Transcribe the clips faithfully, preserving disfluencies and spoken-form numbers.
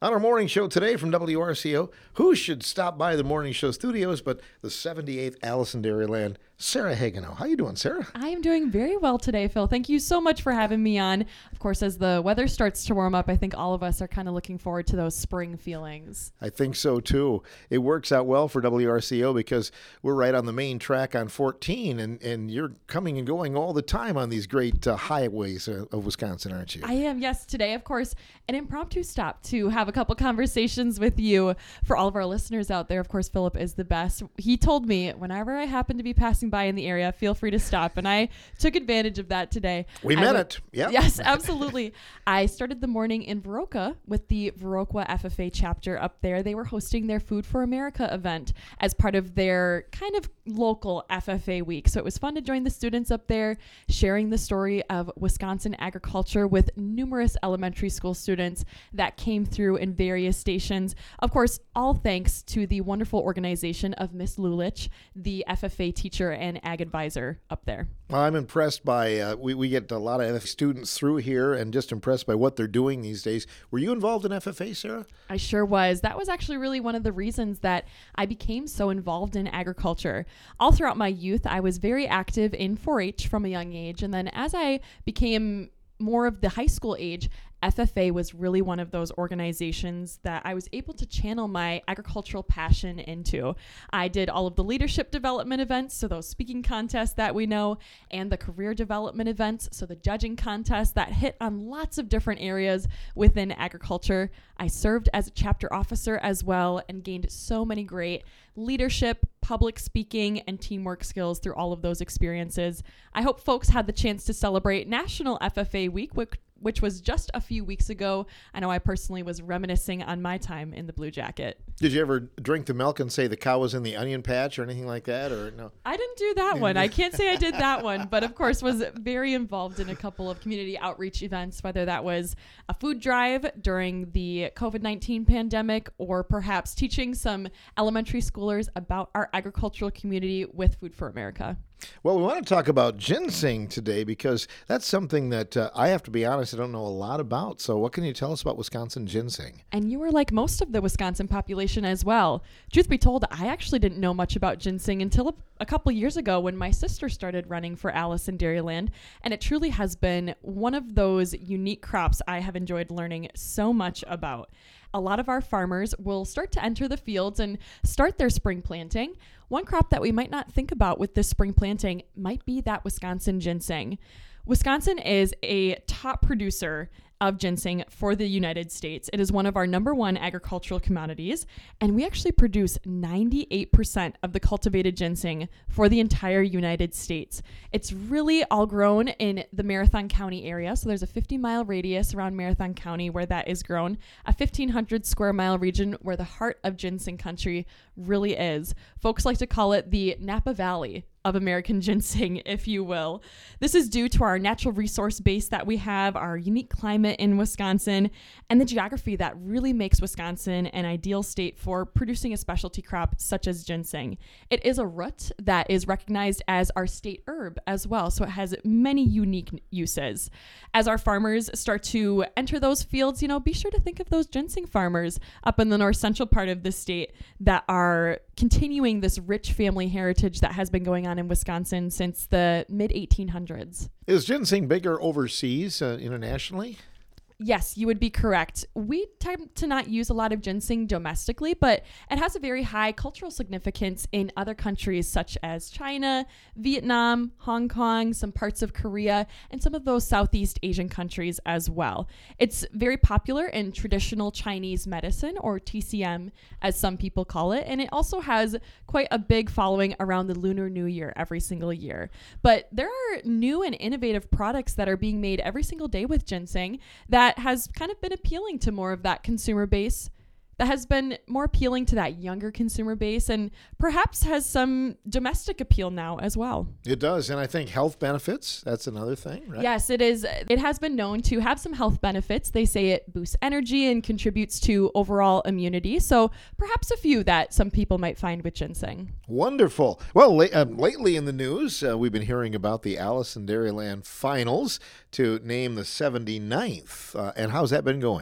On our morning show today from W R C O, who should stop by the morning show studios but the seventy-eighth Alice in Dairyland, Sarah Hagenow. How you doing, Sarah? I am doing very well today, Phil. Thank you so much for having me on. Of course, as the weather starts to warm up, I think all of us are kind of looking forward to those spring feelings. I think so, too. It works out well for W R C O because we're right on the main track on fourteen, and, and you're coming and going all the time on these great uh, highways uh, of Wisconsin, aren't you? I am, yes. Today, of course, an impromptu stop to have a couple conversations with you. For all of our listeners out there, of course, Philip is the best. He told me whenever I happen to be passing by in the area, feel free to stop. And I took advantage of that today. We I meant went, it. Yeah. Yes, absolutely. I started the morning in Viroqua with the Viroqua F F A chapter up there. They were hosting their Food for America event as part of their kind of local F F A week. So it was fun to join the students up there, sharing the story of Wisconsin agriculture with numerous elementary school students that came through in various stations. Of course, all thanks to the wonderful organization of Miss Lulich, the F F A teacher and ag advisor up there. Well, I'm impressed by, uh, we, we get a lot of students through here and just impressed by what they're doing these days. Were you involved in F F A, Sarah? I sure was. That was actually really one of the reasons that I became so involved in agriculture. All throughout my youth, I was very active in four H from a young age. And then as I became more of the high school age, F F A was really one of those organizations that I was able to channel my agricultural passion into. I did all of the leadership development events, so those speaking contests that we know, and the career development events, so the judging contests that hit on lots of different areas within agriculture. I served as a chapter officer as well and gained so many great leadership, public speaking, and teamwork skills through all of those experiences. I hope folks had the chance to celebrate National F F A Week, which which was just a few weeks ago. I know I personally was reminiscing on my time in the Blue Jacket. Did you ever drink the milk and say the cow was in the onion patch or anything like that, or no? I didn't do that one. I can't say I did that one, but of course was very involved in a couple of community outreach events, whether that was a food drive during the covid nineteen pandemic or perhaps teaching some elementary schoolers about our agricultural community with Food for America. Well, we want to talk about ginseng today because that's something that uh, I have to be honest, I don't know a lot about. So what can you tell us about Wisconsin ginseng? And you were like most of the Wisconsin population as well. Truth be told, I actually didn't know much about ginseng until a, a couple years ago when my sister started running for Alice in Dairyland. And it truly has been one of those unique crops I have enjoyed learning so much about. A lot of our farmers will start to enter the fields and start their spring planting. One crop that we might not think about with this spring planting might be that Wisconsin ginseng. Wisconsin is a top producer of ginseng for the United States. It is one of our number one agricultural commodities, and we actually produce ninety-eight percent of the cultivated ginseng for the entire United States. It's really all grown in the Marathon County area, so there's a fifty mile radius around Marathon County where that is grown, a fifteen hundred square mile region where the heart of ginseng country really is. Folks like to call it the Napa Valley of American ginseng, if you will. This is due to our natural resource base that we have, our unique climate in Wisconsin, and the geography that really makes Wisconsin an ideal state for producing a specialty crop such as ginseng. It is a root that is recognized as our state herb as well, so it has many unique uses. As our farmers start to enter those fields, you know, be sure to think of those ginseng farmers up in the north central part of the state that are continuing this rich family heritage that has been going on in Wisconsin since the mid eighteen hundreds. Is ginseng bigger overseas, uh, internationally? Yes, you would be correct. We tend to not use a lot of ginseng domestically, but it has a very high cultural significance in other countries such as China, Vietnam, Hong Kong, some parts of Korea, and some of those Southeast Asian countries as well. It's very popular in traditional Chinese medicine, or T C M, as some people call it, and it also has quite a big following around the Lunar New Year every single year. But there are new and innovative products that are being made every single day with ginseng that has kind of been appealing to more of that consumer base, that has been more appealing to that younger consumer base, and perhaps has some domestic appeal now as well. It does, and I think health benefits, that's another thing, right? Yes, it is. It has been known to have some health benefits. They say it boosts energy and contributes to overall immunity, so perhaps a few that some people might find with ginseng. Wonderful. Well, la- uh, lately in the news, uh, we've been hearing about the Alice in Dairyland finals to name the seventy-ninth, uh, and how's that been going?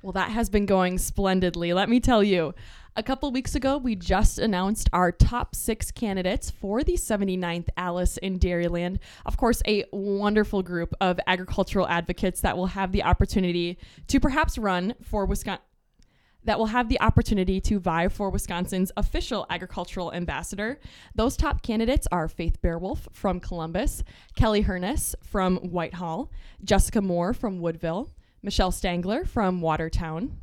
Well, that has been going splendidly, let me tell you. A couple weeks ago, we just announced our top six candidates for the seventy-ninth Alice in Dairyland. Of course, a wonderful group of agricultural advocates that will have the opportunity to perhaps run for Wisconsin, that will have the opportunity to vie for Wisconsin's official agricultural ambassador. Those top candidates are Faith Bearwolf from Columbus, Kelly Herness from Whitehall, Jessica Moore from Woodville, Michelle Stangler from Watertown,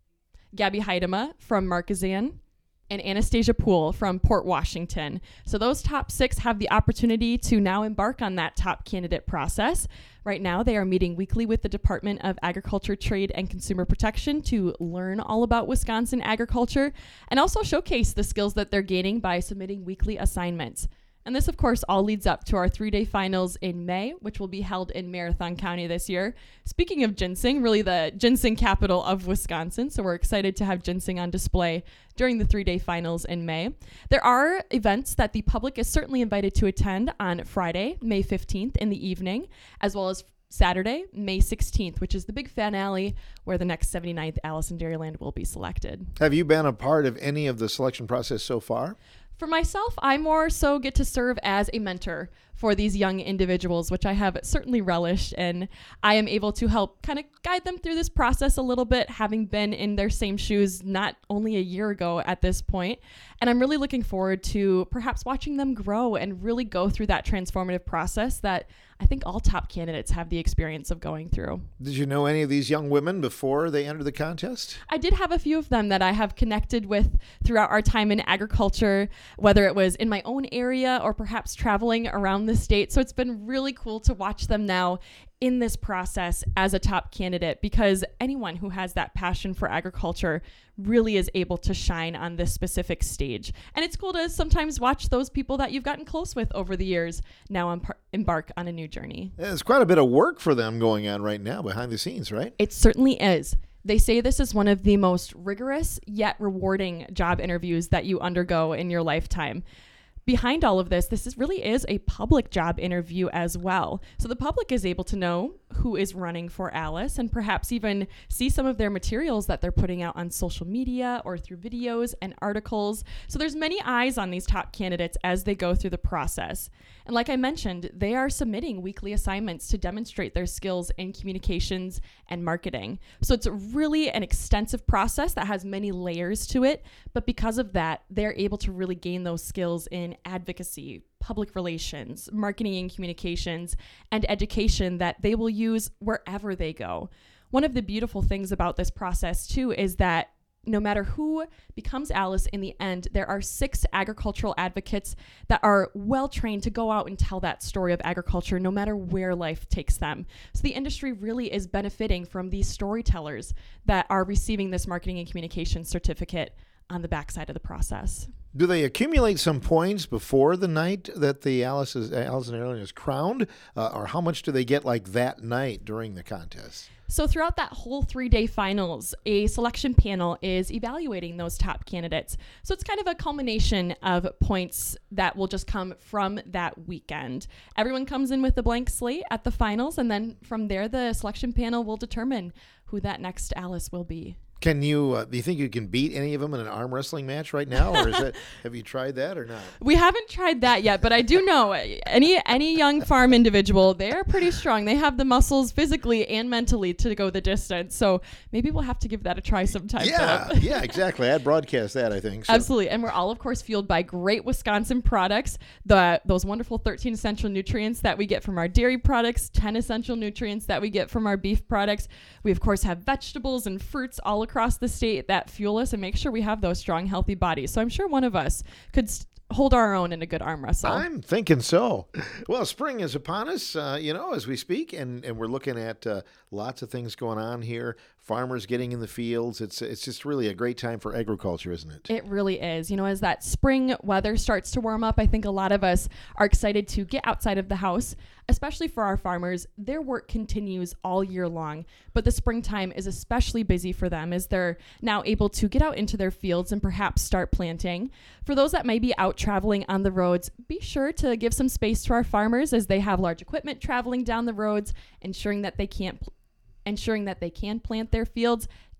Gabby Heidema from Marquezan, and Anastasia Poole from Port Washington. So those top six have the opportunity to now embark on that top candidate process. Right now, they are meeting weekly with the Department of Agriculture, Trade, and Consumer Protection to learn all about Wisconsin agriculture and also showcase the skills that they're gaining by submitting weekly assignments. And this, of course, all leads up to our three-day finals in May, which will be held in Marathon County this year. Speaking of ginseng, really the ginseng capital of Wisconsin, so we're excited to have ginseng on display during the three-day finals in May. There are events that the public is certainly invited to attend on Friday, May fifteenth in the evening, as well as Saturday, May sixteenth, which is the big finale where the next seventy-ninth Alice in Dairyland will be selected. Have you been a part of any of the selection process so far? For myself, I more so get to serve as a mentor for these young individuals, which I have certainly relished, and I am able to help kind of guide them through this process a little bit, having been in their same shoes not only a year ago at this point. And I'm really looking forward to perhaps watching them grow and really go through that transformative process that I think all top candidates have the experience of going through. Did you know any of these young women before they entered the contest? I did have a few of them that I have connected with throughout our time in agriculture, whether it was in my own area or perhaps traveling around the state. So it's been really cool to watch them now in this process as a top candidate, because anyone who has that passion for agriculture really is able to shine on this specific stage. And it's cool to sometimes watch those people that you've gotten close with over the years now embar- embark on a new journey. Yeah, it's quite a bit of work for them going on right now behind the scenes, right? It certainly is. They say this is one of the most rigorous yet rewarding job interviews that you undergo in your lifetime. Behind all of this, this is really is a public job interview as well. So the public is able to know who is running for Alice and perhaps even see some of their materials that they're putting out on social media or through videos and articles. So there's many eyes on these top candidates as they go through the process. And like I mentioned, they are submitting weekly assignments to demonstrate their skills in communications and marketing. So it's really an extensive process that has many layers to it. But because of that, they're able to really gain those skills in advocacy, public relations, marketing and communications, and education that they will use wherever they go. One of the beautiful things about this process, too, is that no matter who becomes Alice in the end, there are six agricultural advocates that are well trained to go out and tell that story of agriculture no matter where life takes them. So the industry really is benefiting from these storytellers that are receiving this marketing and communications certificate on the backside of the process. Do they accumulate some points before the night that the Alice is, Alice in Dairyland is crowned, uh, or how much do they get like that night during the contest? So throughout that whole three-day finals, a selection panel is evaluating those top candidates. So it's kind of a culmination of points that will just come from that weekend. Everyone comes in with a blank slate at the finals, and then from there, the selection panel will determine who that next Alice will be. Can you, uh, do you think you can beat any of them in an arm wrestling match right now? Or is it, have you tried that or not? We haven't tried that yet, but I do know any any young farm individual, they are pretty strong. They have the muscles physically and mentally to go the distance. So maybe we'll have to give that a try sometime. Yeah, yeah, exactly. I'd broadcast that, I think. So. Absolutely. And we're all, of course, fueled by great Wisconsin products, the those wonderful thirteen essential nutrients that we get from our dairy products, ten essential nutrients that we get from our beef products. We, of course, have vegetables and fruits all across the state that fuel us and make sure we have those strong, healthy bodies. So I'm sure one of us could st- hold our own in a good arm wrestle. I'm thinking so. Well, spring is upon us, uh, you know, as we speak, and, and we're looking at uh, lots of things going on here. Farmers getting in the fields. It's it's just really a great time for agriculture, isn't it? It really is. You know, as that spring weather starts to warm up, I think a lot of us are excited to get outside of the house, especially for our farmers. Their work continues all year long, but the springtime is especially busy for them as they're now able to get out into their fields and perhaps start planting. For those that may be out traveling on the roads, be sure to give some space to our farmers as they have large equipment traveling down the roads, ensuring that they can't pl- ensuring that they can plant their fields.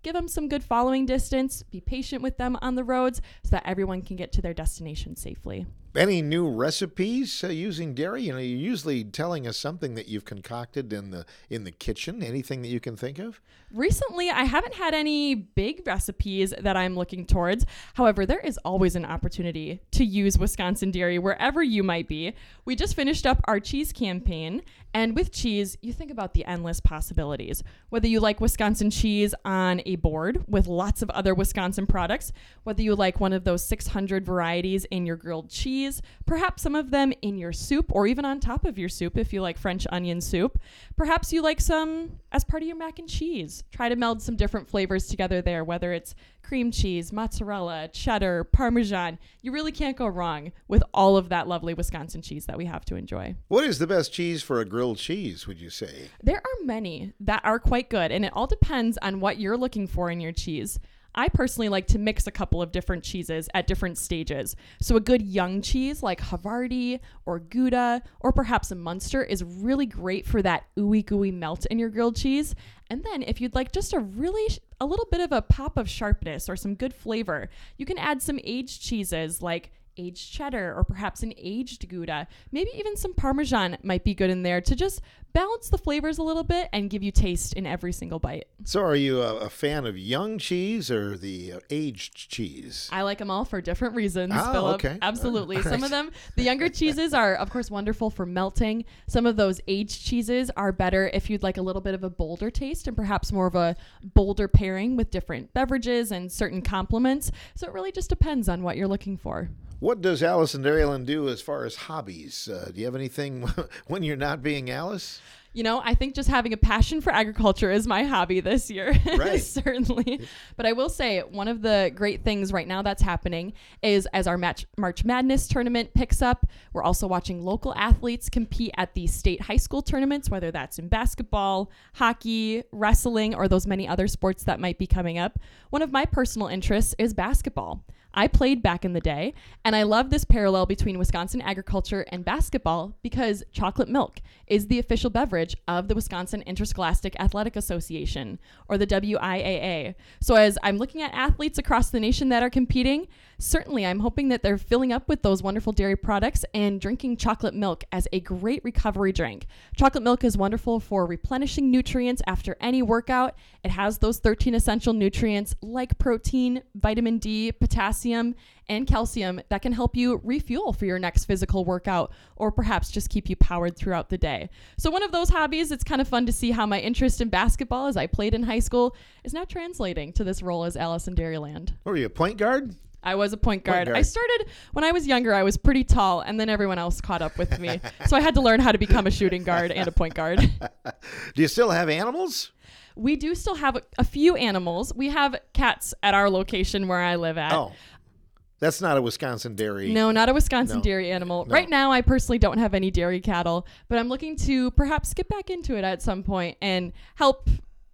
give them some good following distance, be patient with them on the roads so that everyone can get to their destination safely. Any new recipes uh, using dairy? You know, you're usually telling us something that you've concocted in the in the kitchen. Anything that you can think of? Recently, I haven't had any big recipes that I'm looking towards. However, there is always an opportunity to use Wisconsin dairy wherever you might be. We just finished up our cheese campaign, and with cheese, you think about the endless possibilities. Whether you like Wisconsin cheese on a board with lots of other Wisconsin products, whether you like one of those six hundred varieties in your grilled cheese, perhaps some of them in your soup or even on top of your soup if you like French onion soup. Perhaps you like some as part of your mac and cheese. Try to meld some different flavors together there, whether it's cream cheese, mozzarella, cheddar, Parmesan. You really can't go wrong with all of that lovely Wisconsin cheese that we have to enjoy. What is the best cheese for a grilled cheese, would you say? There are many that are quite good, and it all depends on what you're looking for in your cheese. I personally like to mix a couple of different cheeses at different stages. So a good young cheese like Havarti or Gouda or perhaps a Munster is really great for that ooey gooey melt in your grilled cheese. And then if you'd like just a really, a little bit of a pop of sharpness or some good flavor, you can add some aged cheeses like aged cheddar or perhaps an aged Gouda. Maybe even some Parmesan might be good in there to just balance the flavors a little bit and give you taste in every single bite. So are you a, a fan of young cheese or the uh, aged cheese? I like them all for different reasons, Oh, Philip. okay. Absolutely. All right. Some of them, the younger cheeses are, of course, wonderful for melting. Some of those aged cheeses are better if you'd like a little bit of a bolder taste and perhaps more of a bolder pairing with different beverages and certain complements. So it really just depends on what you're looking for. What does Alice in Dairyland do as far as hobbies? Uh, do you have anything when you're not being Alice? You know, I think just having a passion for agriculture is my hobby this year. Right. Certainly. But I will say one of the great things right now that's happening is as our match, March Madness tournament picks up, we're also watching local athletes compete at the state high school tournaments, whether that's in basketball, hockey, wrestling, or those many other sports that might be coming up. One of my personal interests is basketball. I played back in the day, and I love this parallel between Wisconsin agriculture and basketball because chocolate milk is the official beverage of the Wisconsin Interscholastic Athletic Association, or the W I A A. So as I'm looking at athletes across the nation that are competing, certainly I'm hoping that they're filling up with those wonderful dairy products and drinking chocolate milk as a great recovery drink. Chocolate milk is wonderful for replenishing nutrients after any workout. It has those thirteen essential nutrients like protein, vitamin D, potassium, and calcium that can help you refuel for your next physical workout or perhaps just keep you powered throughout the day. So one of those hobbies, it's kind of fun to see how my interest in basketball as I played in high school is now translating to this role as Alice in Dairyland. Were you a point guard? I was a point guard. Point guard. I started when I was younger. I was pretty tall, and then everyone else caught up with me. So I had to learn how to become a shooting guard and a point guard. Do you still have animals? We do still have a, a few animals. We have cats at our location where I live at. Oh, that's not a Wisconsin dairy. No, not a Wisconsin No. dairy animal. No. Right now, I personally don't have any dairy cattle, but I'm looking to perhaps get back into it at some point and help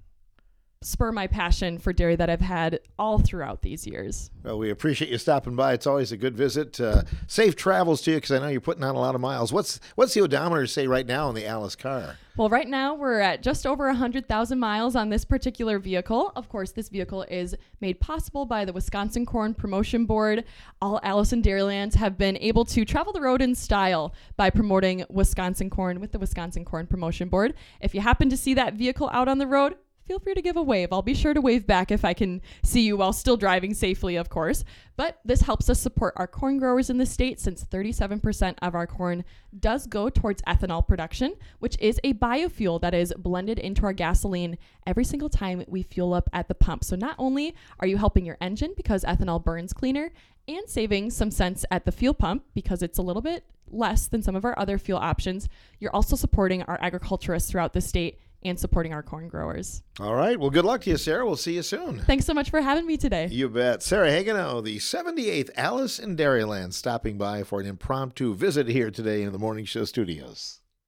spur my passion for dairy that I've had all throughout these years. Well, we appreciate you stopping by. It's always a good visit. Uh, safe travels to you because I know you're putting on a lot of miles. What's what's the odometer say right now on the Alice car? Well, right now we're at just over one hundred thousand miles on this particular vehicle. Of course, this vehicle is made possible by the Wisconsin Corn Promotion Board. All Alice in Dairylands have been able to travel the road in style by promoting Wisconsin corn with the Wisconsin Corn Promotion Board. If you happen to see that vehicle out on the road, feel free to give a wave. I'll be sure to wave back if I can see you while still driving safely, of course. But this helps us support our corn growers in the state since thirty-seven percent of our corn does go towards ethanol production, which is a biofuel that is blended into our gasoline every single time we fuel up at the pump. So not only are you helping your engine because ethanol burns cleaner and saving some cents at the fuel pump because it's a little bit less than some of our other fuel options, you're also supporting our agriculturists throughout the state and supporting our corn growers. All right. Well, good luck to you, Sarah. We'll see you soon. Thanks so much for having me today. You bet. Sarah Hagenow, the seventy-eighth Alice in Dairyland, stopping by for an impromptu visit here today in the Morning Show studios.